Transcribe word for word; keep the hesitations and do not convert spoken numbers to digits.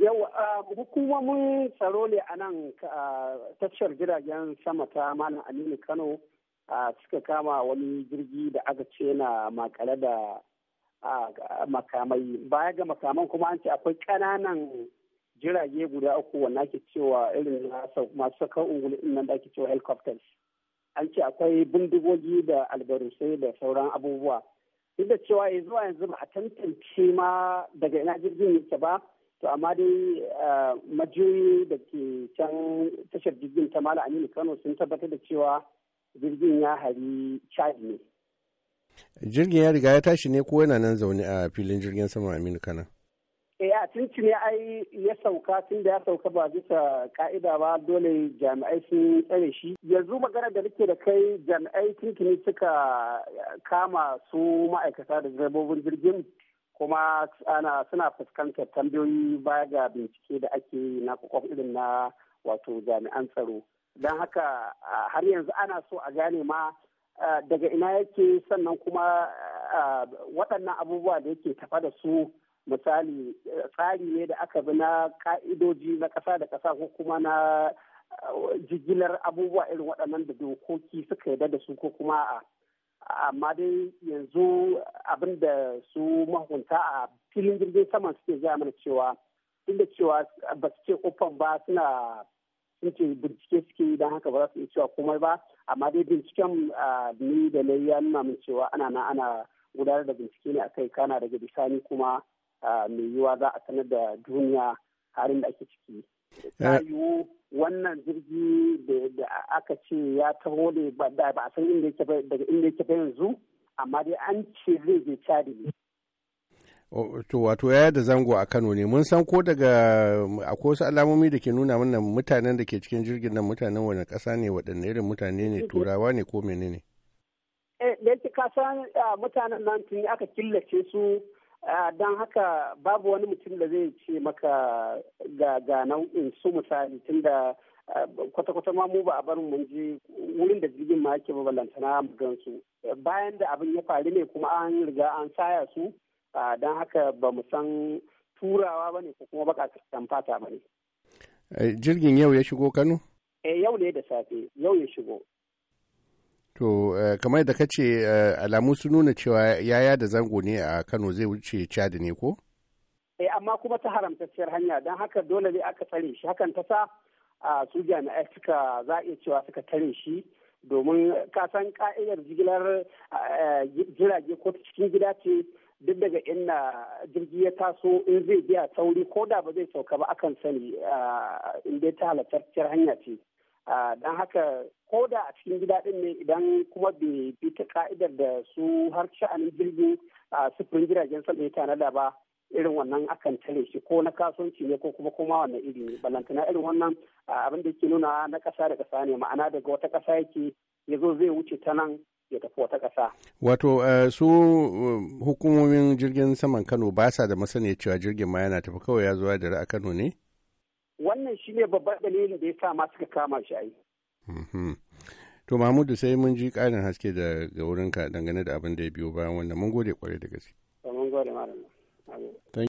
Yau hukumomin tsaro ne a nan tashar jiragen sama ta Malam Aminu Kano suka kama wani jirgi da aka ce na makale da makamai. Baya ga makaman kuma an ce akwai ƙananan jirage guda uku wanda ake cewa irin masu sakar ungulu nan da ake cewa helicopters. An ce akwai bindigogi da albarusai da sauran abubuwa. Duk da cewa ya zuwa yanzu ba a tantance ma daga ina jirgin yake ba. To amma dai majiyoyi da ke can tashar jirgin ta Malam Aminu Kano sun tabbatar da cewa jirgin ya hari Chad ne. Jirgin ya riga ya tashi ne ko yana nan zaune a filin jirgin sama Aminu Kano? Eh a tuntuni ai ya sauka tun da ya sauka ba bisa ka'ida ba dole jami'ai sun tsare shi. Yanzu magana da nake da kai jami'ai tuntuni suka kama su ma'aikata da direbobin jirgin. Kuma ana suna fuskantar tambayoyi baya ga bincike da ake yi na kwakwaf irin na wato jami'an tsaro don haka har yanzu ana so a gane ma daga ina yake sannan kuma waɗannan abubuwa da yake tafa da su misali tsari ne da aka bi na ka'idoji na ƙasa da ƙasa ko kuma na jigilar abubuwa irin waɗannan da dokoki suka yarda da su ko kuma a amma dai yanzu abin da su mahukunta a filin jirgin saman suke gaya mana cewa inda cewa ba su ce kofan ba suna sun ce bincike suke yi don haka ba za su iya cewa komai ba amma dai binciken ni da na ya nuna min cewa ana na ana gudanar da bincike ne akai kana daga bisani kuma mai yiwuwa za a sanar da duniya halin da ake ciki. Ta yiwu wannan jirgi da aka ce ya taho ne ba a san inda yake daga inda yake yanzu amma dai an ce zai je Chad ne. To wato ya da zango a Kano ne mun san ko daga akwai wasu alamomi da ke nuna mana mutanen da ke cikin jirgin nan mutanen wani ƙasa ne waɗanne irin mutane ne turawa ne ko menene? Eh da yake ka san mutanen nan tun aka killace su don haka babu wani mutum da zai ce maka ga nau'in su misali tunda kwata-kwata ma mu ba a barin mun je wurin da jirgin ma yake babalantana mu gan su bayan da abin ya faru ne kuma an riga an saya su don haka ba mu san turawa ba ne ko kuma baka fata ba ne. Jirgin yau ya shigo Kano? Eh yau ne da safe yau ya shigo. To, uh, kamar da kace uh, alamu sun nuna cewa yaya da zango ne a Kano zai wuce Chad ne ko? Eh, amma kuma ta haramtacciyar hanya don haka dole ne aka tsare shi. Hakan ta sa uh, su jami'ai suka za a iya cewa suka tare shi domin kasan ka'idar jigilar uh, jirage ko ta cikin gida ce duk daga inda jirgi ya taso in zai biya sauri ko da ba zai sauka ba akan sani uh, in dai ta halartacciyar hanya ce. Uh, don haka ko da a cikin gida din ne idan kuma bai bi ta ka'idar da su har sha'anin jirgin uh, sufurin jiragen sama ya tanada ba irin wannan akan tare shi ko na kasuwanci ne ko kuma kuma wannan iri ne balantana irin wannan uh, abin da ke nuna na ƙasa da ƙasa ne ma'ana daga wata ƙasa yake ya zo zai wuce ta nan ya tafi wata ƙasa. Wato uh, su uh, hukumomin jirgin saman Kano ba sa da masaniya cewa jirgin ma yana tafi kawai ya zuwa da a Kano ne? Wannan shi ne babban dalilin da ya sa ma suka kama shi ai. To Mahmudu sai mun ji ƙarin haske daga wurinka dangane da abin da ya biyo bayan wannan mun gode kwarai da gaske. Mun gode malam.